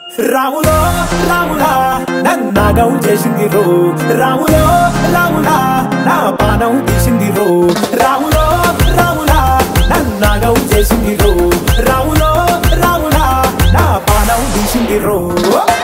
రాములో రాములా నన్నాగం చేసింది రో రాములో రాములా నా పానం తీసింది రో రాములో రాములా నన్నాగం చేసింది రో రాములో రాములా నా పానం తీసింది రో